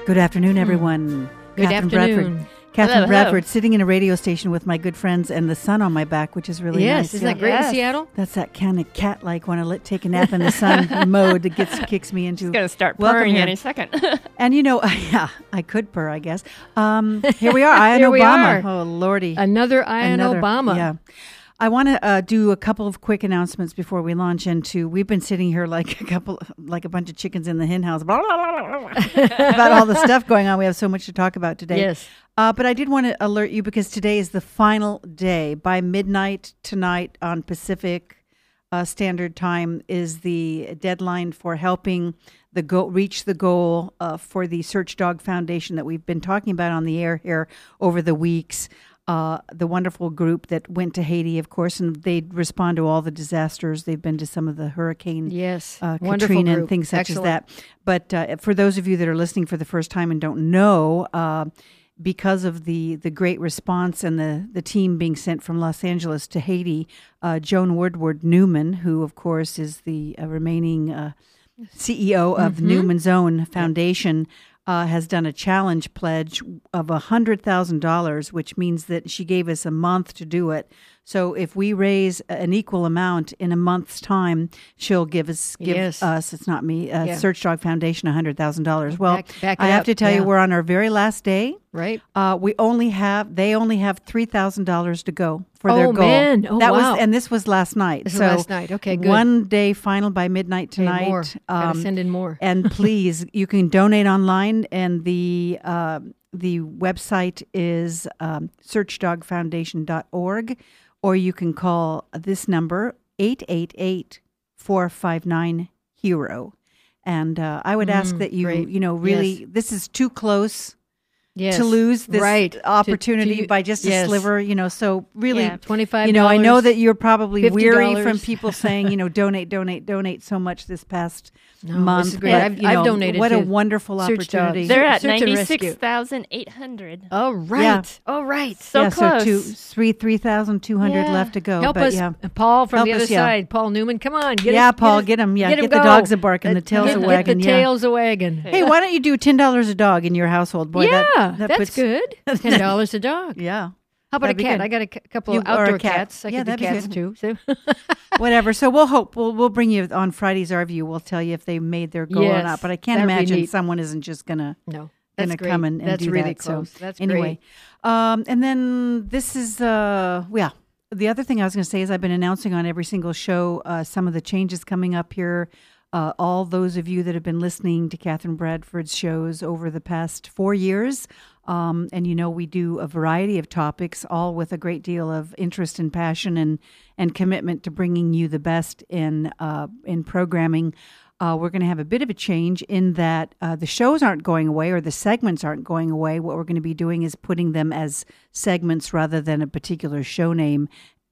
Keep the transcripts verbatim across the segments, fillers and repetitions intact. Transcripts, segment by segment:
Good afternoon, everyone. Good Catherine afternoon. Bradford. Catherine Hello, Bradford, hello. sitting in a radio station with my good friends and the sun on my back, which is really Yes, nice. isn't Yeah. that great Yes. in Seattle? That's that kind of cat-like want to let, take a nap in the sun mode that gets kicks me into. It's going to start Welcome purring here. any second. And you know, yeah, I could purr, I guess. Um, here we are, Ian Here we Obama. are. Oh, Lordy. Another Ian Another- Obama. Yeah. I want to uh, do a couple of quick announcements before we launch into. We've been sitting here like a couple, like a bunch of chickens in the hen house, blah, blah, blah, blah, blah, about all the stuff going on. We have so much to talk about today. Yes. Uh, but I did want to alert you because today is the final day. By midnight tonight on Pacific uh, Standard Time is the deadline for helping the go- reach the goal uh, for the Search Dog Foundation that we've been talking about on the air here over the weeks. Uh, the wonderful group that went to Haiti, of course, and they respond to all the disasters. They've been to some of the hurricane, Yes. uh, Wonderful Katrina group. and things such Excellent. as that. But uh, for those of you that are listening for the first time and don't know, uh, because of the, the great response and the, the team being sent from Los Angeles to Haiti, uh, Joan Woodward Newman, who, of course, is the uh, remaining uh, C E O of Mm-hmm. Newman's Own Foundation, Uh, has done a challenge pledge of one hundred thousand dollars, which means that she gave us a month to do it. So if we raise an equal amount in a month's time, she'll give us, give Yes. us, it's not me, uh, Yeah. Search Dog Foundation one hundred thousand dollars. Well, Back- back it I have up. to tell you, Yeah. we're on our very last day. Right? Uh, we only have, they only have three thousand dollars to go for their Oh, goal. man. Oh, that wow. was, and this was last night. This is so last night. Okay, good. One day final by midnight Hey, tonight. more. Gotta Um, send in more. and please, you can donate online, and the uh, the website is um, search dog foundation dot org, or you can call this number, eight eight eight, four five nine, HERO. And uh, I would ask Mm, that you, great. you know, really, Yes. this is too close Yes. to lose this right. To- opportunity to- by just a yes. sliver, you know, so really, Yeah. twenty-five dollars. you know, I know that you're probably fifty weary from dollars. people saying, you know, donate, donate, donate so much this past No, month. this is great. but, I've- you I've know, donated What a to wonderful Search opportunity. Dogs. They're at Search and rescue. ninety-six thousand eight hundred. Oh, right. Yeah. Oh, right. So yeah, close. so two, three, three thousand two hundred Yeah. left to go. Help but us, yeah, Paul, from Help the other us, yeah. side. Paul Newman, come on. Get yeah, us, Paul, get, get them. Yeah, get, get, him the go. dogs a barking, the tails get, a get wagging. the Yeah. tails a wagging. Hey, why don't you do ten dollars a dog in your household, boy? yeah, that, that that's puts, good. ten dollars a dog. Yeah, How about That'd be a cat? good. I got a c- couple You- of or a outdoor cat. cats. I Yeah, could do that'd be cats good. too. So. whatever. So we'll hope we'll we'll bring you on Friday's Our View. We'll tell you if they made their goal or Yes, not. But I can't that'd be imagine neat. someone isn't just gonna. No, that's Gonna great. come and, and that's do really that. close. So That's anyway, great. um, and then this is uh, yeah. The other thing I was going to say is I've been announcing on every single show uh, some of the changes coming up here. Uh, all those of you that have been listening to Catherine Bradford's shows over the past four years, um, and you know we do a variety of topics, all with a great deal of interest and passion and and commitment to bringing you the best in uh, in programming. Uh, we're going to have a bit of a change in that uh, the shows aren't going away or the segments aren't going away. What we're going to be doing is putting them as segments rather than a particular show name.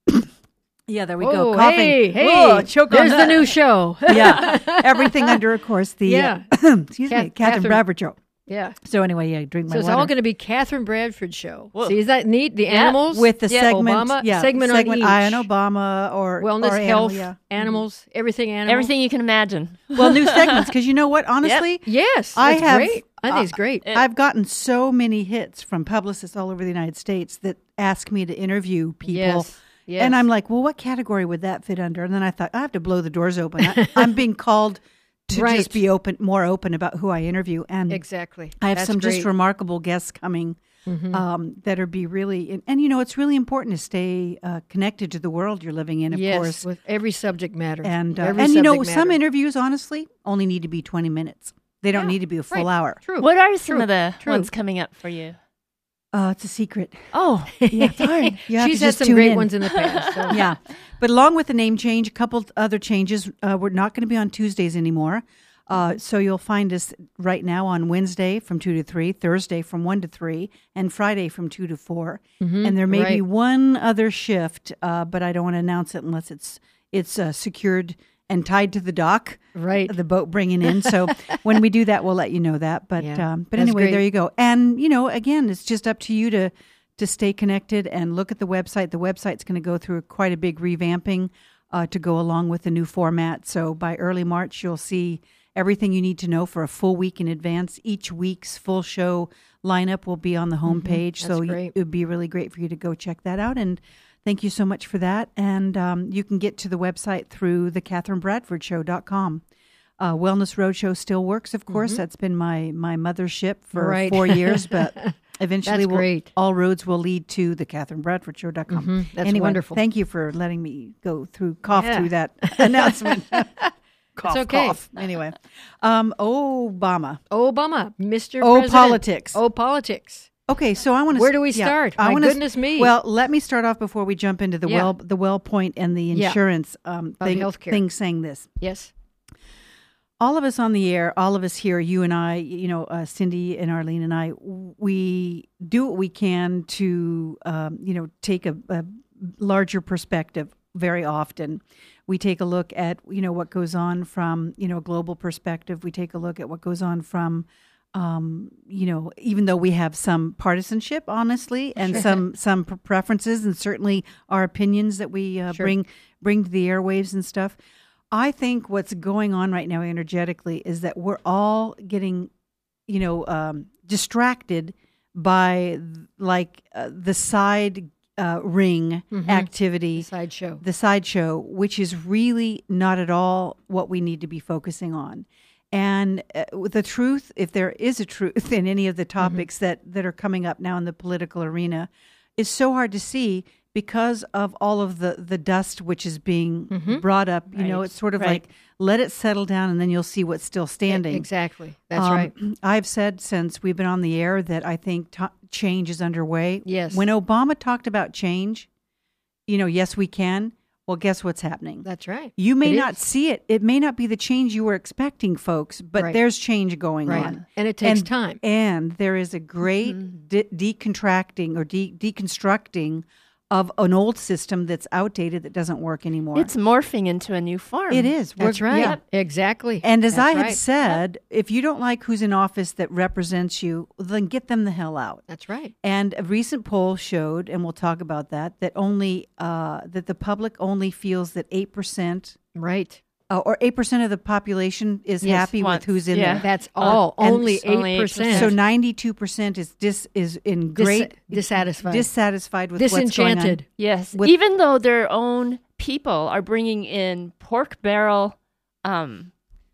Yeah, there we go. Oh, Coughing. hey, hey, Oh, choke on there's the that. new show. Yeah, everything under, of course, the Yeah. uh, excuse Kath- me, Catherine, Catherine- Bradford show. Yeah. So anyway, yeah, drink my So it's water. all going to be Catherine Bradford show. Whoa. See, is that neat? The animals with the yeah. segment, Obama, yeah, segment, segment on Ian each. Obama or Wellness, or animal, health, yeah. animals, everything animal. Everything you can imagine. Well, new segments because you know what? Honestly, Yes, I that's have- great. I think it's uh, great. It- I've gotten so many hits from publicists all over the United States that ask me to interview people. Yes. Yes. And I'm like, well, what category would that fit under? And then I thought, I have to blow the doors open. I, I'm being called to Right. just be open, more open about who I interview. And exactly. I have That's some just great. remarkable guests coming Mhm. um, that are be really, and, and you know, it's really important to stay uh, connected to the world you're living in, of yes, course. with every subject matter. And uh, every and you know, subject some matter. interviews, honestly, only need to be twenty minutes. They don't Yeah, need to be a full right. hour. True. What are some True. of the True. ones coming up for you? Uh, it's a secret. Oh, Yeah, sorry. You have She's to had just some tune great in. ones in the past. So. Yeah, but along with the name change, a couple other changes. Uh, we're not going to be on Tuesdays anymore. Uh, so you'll find us right now on Wednesday from two to three, Thursday from one to three, and Friday from two to four. Mhm, And there may be right. one other shift, uh, but I don't want to announce it unless it's it's uh, secured and tied to the dock, Right. the boat bringing in. So when we do that, we'll let you know that. But Yeah, um, but that's anyway, great. there you go. And you know, again, it's just up to you to to stay connected and look at the website. The website's going to go through quite a big revamping uh, to go along with the new format. So by early March, you'll see everything you need to know for a full week in advance. Each week's full show lineup will be on the homepage, That's so you, great. it would be really great for you to go check that out. And thank you so much for that. And um, you can get to the website through the catherine bradford show dot com. Uh, Wellness Roadshow still works, of course. Mm-hmm. That's been my my mothership for Right. four years, but eventually That's we'll, great. all roads will lead to the catherine bradford show dot com. Mhm. That's anyway, wonderful. Thank you for letting me go through, cough Yeah. through that announcement. cough, okay. cough. Anyway, um, Obama. Obama, Mister Oh, President. politics. Oh, politics. Okay, so I want to. Where do we start? I My wanna, goodness me. Well, let me start off before we jump into the Yeah. well, the well point and the Yeah. insurance um, Of thing. healthcare. Thing saying this. Yes. All of us on the air, all of us here, you and I, you know, uh, Cindy and Arlene and I, we do what we can to, um, you know, take a, a larger perspective. Very often, we take a look at, you know, what goes on from, you know, a global perspective. We take a look at what goes on from, um, you know, even though we have some partisanship, honestly, and some some pre- preferences, and certainly our opinions that we uh, Sure. bring bring to the airwaves and stuff. I think what's going on right now energetically is that we're all getting, you know, um, distracted by like uh, the side uh, ring activity, Sideshow. the sideshow, which is really not at all what we need to be focusing on. And uh, the truth, if there is a truth in any of the topics that, that are coming up now in the political arena, is so hard to see because of all of the, the dust which is being brought up. You know, Right. it's sort of Right. like, let it settle down and then you'll see what's still standing. Exactly. That's Um, right. I've said since we've been on the air that I think to- change is underway. Yes. When Obama talked about change, you know, yes, we can. Well, guess what's happening? That's right. You may It not is. see it. It may not be the change you were expecting, folks, but Right. there's change going Right. on. And it takes and, time. And there is a great de- decontracting or de- deconstructing of an old system that's outdated that doesn't work anymore. It's morphing into a new form. it is. That's We're- right. yeah. Exactly. And as That's I have right. said, if you don't like who's in office that represents you, then get them the hell out. That's right. And a recent poll showed, and we'll talk about that, that only uh, that the public only feels that eight percent Right. uh, or eight percent of the population is Yes, happy wants- with who's in yeah. there. That's all. and only it's only eight percent. So ninety-two percent is dis is in great dissatisfied. dissatisfied with what's going on. Disenchanted. Yes. With- Even though their own people are bringing in pork barrel um,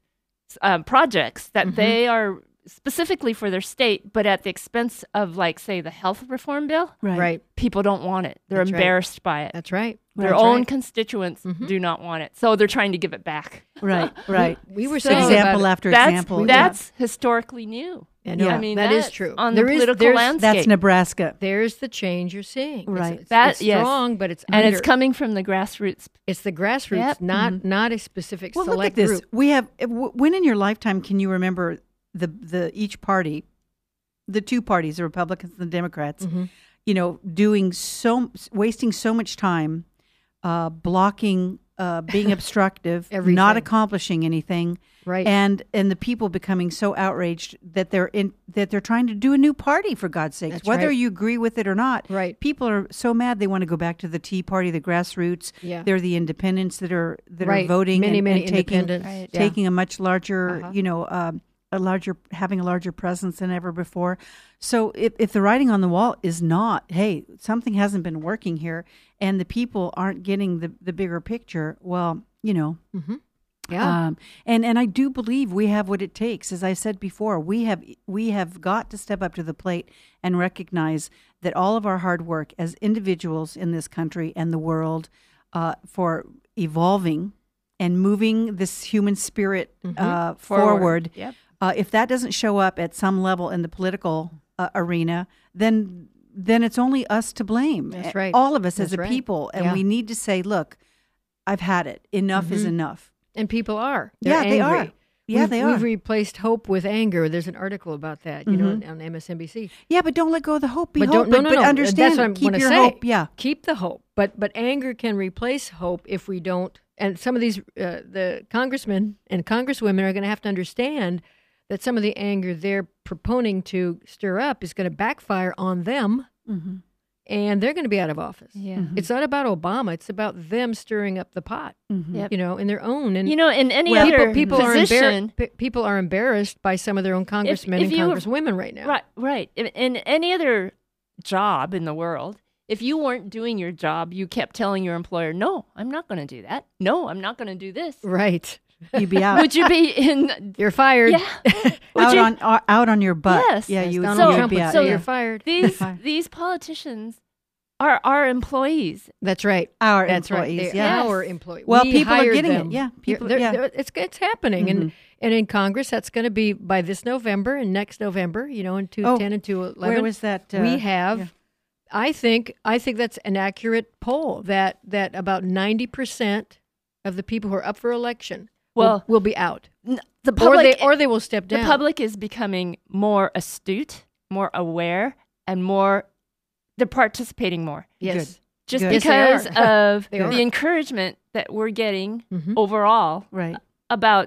s- um, projects that Mm-hmm. they are specifically for their state, but at the expense of, like, say, the health reform bill, Right. Right. people don't want it. They're That's right. embarrassed by it. That's right. Their That's own right. constituents Mhm. do not want it. So they're trying to give it back. Right. Right. We were So- saying Example about after That's, example. that's historically new. it. I know. Yeah. I mean, that is that's true. on There the is- political there's- landscape. That's Nebraska. There's the change you're seeing. It's- Right. It's, That- it's yes. strong, but it's and under. it's coming from the grassroots. It's the grassroots, Yep. not not a specific Well, look at select this. group. We have. w- When in your lifetime can you remember the the each party, the two parties, the Republicans and the Democrats, Mhm. you know, doing so wasting so much time, uh, blocking, uh, being obstructive, Everything. not accomplishing anything, Right. and and the people becoming so outraged that they're in that they're trying to do a new party, for God's sakes, That's whether right. you agree with it or not. Right. People are so mad they want to go back to the Tea Party, the grassroots. Yeah. They're the independents that are that Right. are voting Many, and, many and taking independents. Right. Yeah. taking a much larger, Uh-huh. you know, um, a larger having a larger presence than ever before. So if if the writing on the wall is not, hey, something hasn't been working here, and the people aren't getting the the bigger picture, well, you know. Yeah. Um, and and I do believe we have what it takes. As I said before, we have we have got to step up to the plate and recognize that all of our hard work as individuals in this country and the world uh, for evolving and moving this human spirit uh, forward. Yep. Uh, if that doesn't show up at some level in the political uh, arena, then then it's only us to blame. That's right. All of us That's as a right. people, and Yeah. we need to say, "Look, I've had it. Enough is enough." And people are. They're Yeah, they angry. are. Yeah, we've, they are. We've replaced hope with anger. There's an article about that, you Mm-hmm. know, on M S N B C. Yeah, but don't let go of the hope. Be But hope, don't, no, but, no, but no. understand. That's what I'm keep gonna your say. hope. Yeah, Keep the hope. But but anger can replace hope if we don't. And some of these, uh, the congressmen and congresswomen are going to have to understand that some of the anger they're proponing to stir up is going to backfire on them. Mm-hmm. and they're going to be out of office. Yeah. Mm-hmm. It's not about Obama. It's about them stirring up the pot, Mm-hmm. Yep. you know, in their own. And You know, in any well, other people, people are position, embar- pe- people are embarrassed by some of their own congressmen if and you were- congresswomen right now. right, right. In, in any other job in the world, if you weren't doing your job, you kept telling your employer, "No, I'm not going to do that. No, I'm not going to do this." Right. You'd be out. Would you be in? You're fired. Yeah. Would out you- on uh, out on your butt. Yes. Yeah, As you would, Donald you would Trump be would out. say, yeah. you're fired. These Fine. these politicians are our employees. That's right. Our That's employees. right. They're Yeah. our employees. Well, We people are hired getting it. them. Yeah, people- They're- yeah. they're- it's it's happening, and and in Congress, that's going to be by this November and next November. You know, in two Oh, ten and two eleven. Where was that? Uh, we have. yeah. I think I think that's an accurate poll that that about ninety percent of the people who are up for election Well, will, will be out, N- the or public, they or they will step the down. public is becoming more astute, more aware, and more. They're participating more, yes, just Good. Yes, they because are. of They are. the encouragement that we're getting Mhm. overall Right. about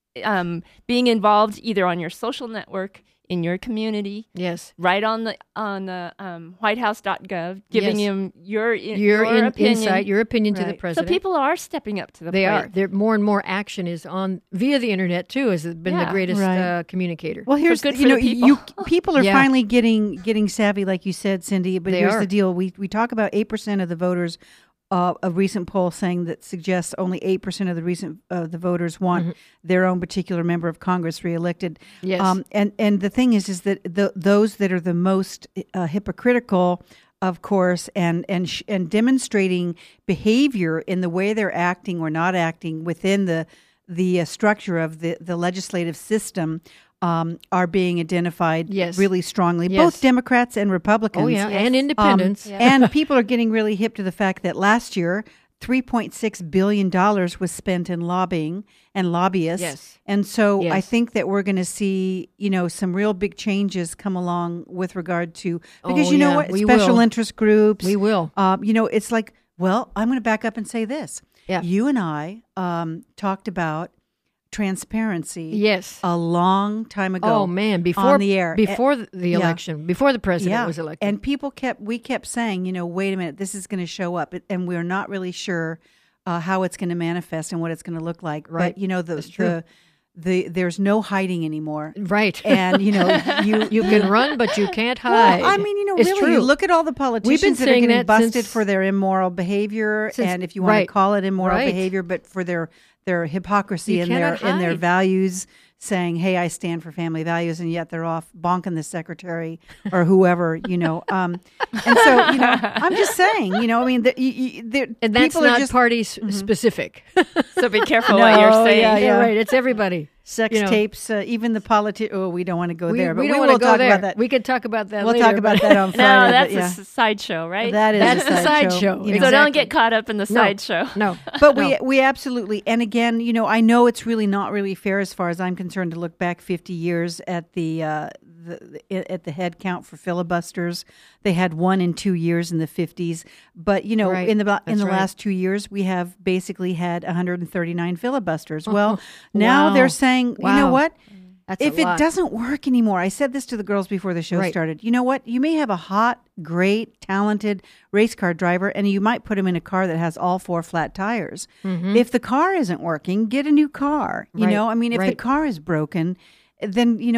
um, being involved either on your social network, in your community, yes. right on the on the um, white house dot gov, giving Yes. him your Your, your, in, opinion. insight, your opinion to the Right. So president. So people are stepping up to the they plate. are. They're more and more action is on via the internet too. Has been Yeah. the greatest Right. uh, communicator. Well, here's good you for know the people. you people are Yeah. finally getting getting savvy, like you said, Cindy. But They here's are. the deal: we we talk about eight percent of the voters. Uh, a recent poll saying that suggests only eight percent of the recent uh, the voters want Mm-hmm. their own particular member of Congress reelected. Yes. Um, and and the thing is, is that the, those that are the most uh, hypocritical, of course, and and sh- and demonstrating behavior in the way they're acting or not acting within the the uh, structure of the the legislative system. Um, are being identified Yes. really strongly, Yes. both Democrats and Republicans. oh yeah, Yes. and independents. Um, and people are getting really hip to the fact that last year, three point six billion dollars was spent in lobbying and lobbyists. Yes. And so I Yes. think that we're going to see, you know, some real big changes come along with regard to, because Oh, you know yeah, what? we Special will. interest groups. We will. Um, you know, it's like, well, I'm going to back up and say this. Yeah. You and I um, talked about transparency Yes. a long time ago. Oh man, before on the air. before the the yeah. election, before the president was elected. And people kept, we kept saying, you know, wait a minute, this is going to show up. And we're not really sure uh, how it's going to manifest and what it's going to look like. Right. But, you know, the, That's true. the, the, there's no hiding anymore. right. And, you know, you, you can run, but you can't hide. well, I mean, you know, It's really, true. you look at all the politicians that are saying getting that busted since- for their immoral behavior, Since- and if you want right. to call it immoral Right. behavior, but for their their hypocrisy You and their cannot and their hide. values, saying, "Hey, I stand for family values," and yet they're off bonking the secretary or whoever, you know. Um, and so, you know, I'm just saying, you know, I mean, the, you, you, the, and that's people are not just party s- specific. So be careful what you're No, saying. yeah, yeah, right. It's everybody. sex you know. tapes, uh, even the politi- Oh, we don't want to go We, there, but we we, don't will want to go talk there. about that. We could talk about that We'll later. talk about but- that on Friday. No, but that's yeah. a s- sideshow, right? That is That's a the sideshow. sideshow. you know. So don't Exactly. get caught up in the No. sideshow. No. But No. we we absolutely, and again, you know, I know it's really not really fair as far as I'm concerned to look back fifty years at the uh, the, the at the head count for filibusters. They had one in two years in the fifties, but you know, Right. in the in That's the right. last two years, we have basically had one hundred thirty-nine filibusters. Well, now Wow. they're saying, you know Wow. what? That's If a it lot. doesn't work anymore, I said this to the girls before the show Right. started. You know what? You may have a hot, great, talented race car driver, and you might put him in a car that has all four flat tires. If the car isn't working, get a new car. You Right. know, I mean, if the Right. car is broken, then you know.